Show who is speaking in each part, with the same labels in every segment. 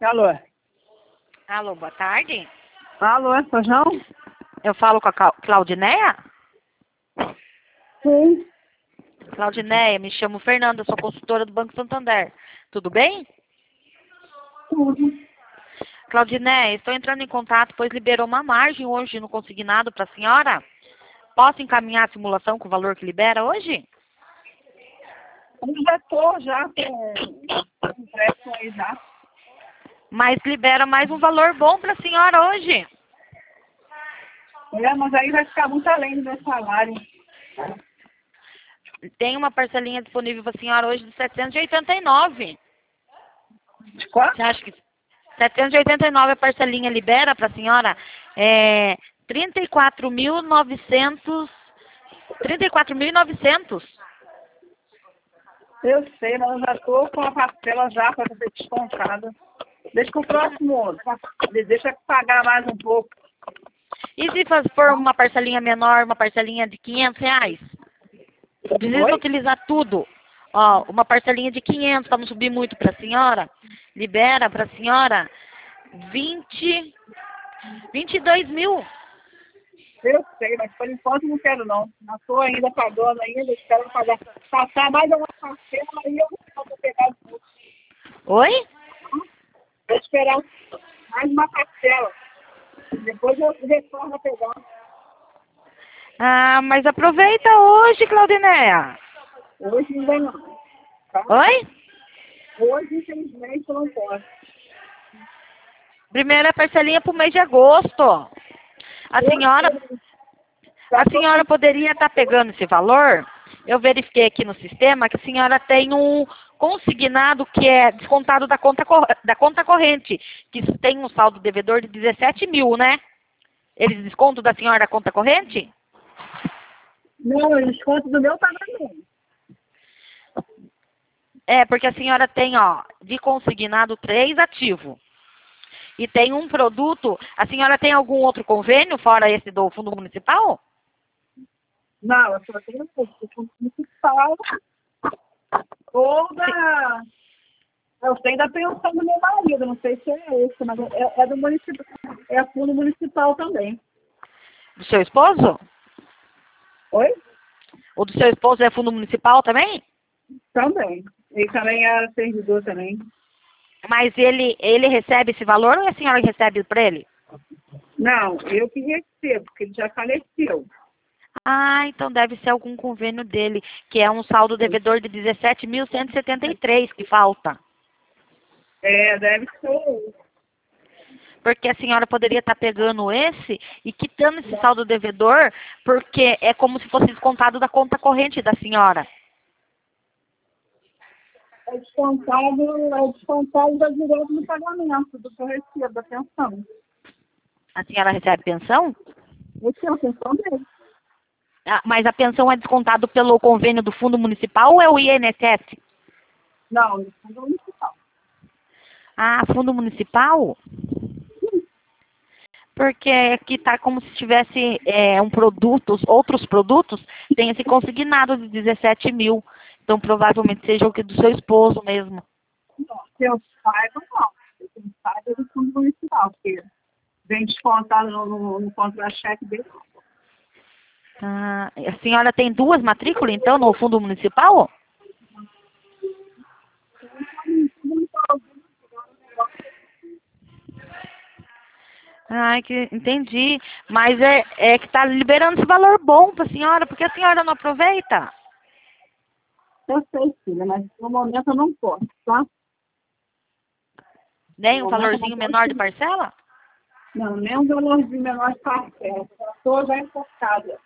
Speaker 1: Alô?
Speaker 2: Alô, boa tarde.
Speaker 1: Alô, é Sojão?
Speaker 2: Eu falo com a Claudineia?
Speaker 1: Sim.
Speaker 2: Claudineia, me chamo Fernanda, sou consultora do Banco Santander. Tudo bem?
Speaker 1: Tudo.
Speaker 2: Claudineia, estou entrando em contato, pois liberou uma margem hoje no consignado para a senhora. Posso encaminhar a simulação com o valor que libera hoje?
Speaker 1: Eu já estou já com empréstimo aí já.
Speaker 2: Mas libera mais um valor bom para a senhora hoje.
Speaker 1: Mas aí vai ficar muito além do meu salário.
Speaker 2: Tem uma parcelinha disponível para a senhora hoje de 789.
Speaker 1: De quanto?
Speaker 2: Você acha que 789 a parcelinha libera para a senhora? 34.900. 34.900.
Speaker 1: Eu sei, mas eu já estou com a parcela já para ser descontada. Deixa que o próximo, deixa eu pagar mais um pouco.
Speaker 2: E se for uma parcelinha menor, uma parcelinha de R$ 500? Precisa
Speaker 1: Oi?
Speaker 2: utilizar tudo. Ó, uma parcelinha de 500 para não subir muito para a senhora. Libera para a senhora 22 mil.
Speaker 1: Eu sei, mas por enquanto não quero não. Não estou ainda pagando ainda, espero pagar. Passar mais uma parcela aí eu vou pegar tudo.
Speaker 2: Oi?
Speaker 1: Vou esperar mais uma parcela. Depois eu retorno a pegar.
Speaker 2: Ah, mas aproveita hoje, Claudineia.
Speaker 1: Hoje não vem não. Tá?
Speaker 2: Oi?
Speaker 1: Hoje, infelizmente, eu não posso.
Speaker 2: Primeira parcelinha para o mês de agosto. A senhora poderia estar pegando esse valor? Eu verifiquei aqui no sistema que a senhora tem um consignado que é descontado da conta corrente, que tem um saldo devedor de 17 mil, né? Eles descontam da senhora da conta corrente?
Speaker 1: Não, o desconto do meu pagamento.
Speaker 2: É, porque a senhora tem, ó, de consignado 3 ativo. E tem um produto. A senhora tem algum outro convênio fora esse do Fundo Municipal?
Speaker 1: Não, eu só tenho o fundo municipal. Toda. Eu sei da pensão do meu marido, não sei se é esse, mas é do município. É fundo municipal também.
Speaker 2: Do seu esposo?
Speaker 1: Oi?
Speaker 2: O do seu esposo é Fundo Municipal também?
Speaker 1: Também. Ele também é servidor também.
Speaker 2: Mas ele recebe esse valor ou é a senhora que recebe para ele?
Speaker 1: Não, eu que recebo, porque ele já faleceu.
Speaker 2: Ah, então deve ser algum convênio dele, que é um saldo devedor de 17.173 que falta.
Speaker 1: É, deve ser.
Speaker 2: Porque a senhora poderia estar pegando esse e quitando esse saldo devedor, porque é como se fosse descontado da conta corrente da senhora.
Speaker 1: É descontado já direto no pagamento do que eu recebo, da pensão.
Speaker 2: A senhora recebe pensão?
Speaker 1: Eu tenho a pensão dele.
Speaker 2: Ah, mas a pensão é descontado pelo convênio do Fundo Municipal ou é o INSS?
Speaker 1: Não, no fundo municipal.
Speaker 2: Ah, Fundo Municipal? Porque aqui está como se tivesse um produto, outros produtos tem esse consignado de 17 mil. Então provavelmente seja o que do seu esposo mesmo.
Speaker 1: Não, se eu saiba, não. Se eu saiba, é do fundo municipal, porque vem descontado no contra-cheque dele.
Speaker 2: Ah, a senhora tem 2 matrículas então no Fundo Municipal? Ai, que entendi. Mas é que está liberando esse valor bom para a senhora, porque a senhora não aproveita?
Speaker 1: Eu sei, filha, mas no momento eu não posso, tá?
Speaker 2: Nem
Speaker 1: No
Speaker 2: um
Speaker 1: momento eu não
Speaker 2: valorzinho
Speaker 1: posso.
Speaker 2: menor de parcela?
Speaker 1: Não, nem um valorzinho menor de parcela. Já estou já enforcada.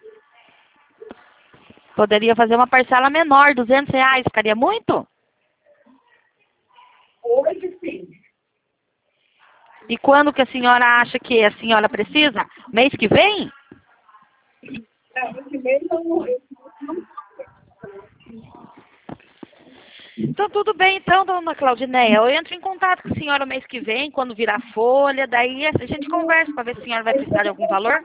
Speaker 2: Poderia fazer uma parcela menor, R$ 200, ficaria muito?
Speaker 1: Hoje, sim.
Speaker 2: E quando que a senhora acha que a senhora precisa? Mês que vem?
Speaker 1: Esse mês eu não.
Speaker 2: Então tudo bem então, dona Claudineia. Eu entro em contato com a senhora mês que vem, quando virar folha, daí a gente conversa para ver se a senhora vai precisar de algum valor.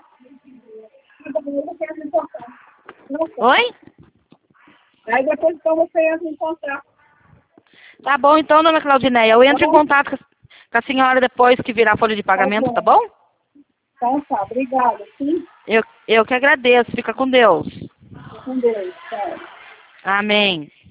Speaker 2: Oi?
Speaker 1: Aí depois então você entra em contato.
Speaker 2: Tá bom então, dona Claudineia. Eu entro em contato com com a senhora depois que virar a folha de pagamento, tá bom?
Speaker 1: Tá, obrigada, sim.
Speaker 2: Eu que agradeço. Fica com Deus.
Speaker 1: Fica com Deus, tchau.
Speaker 2: Amém.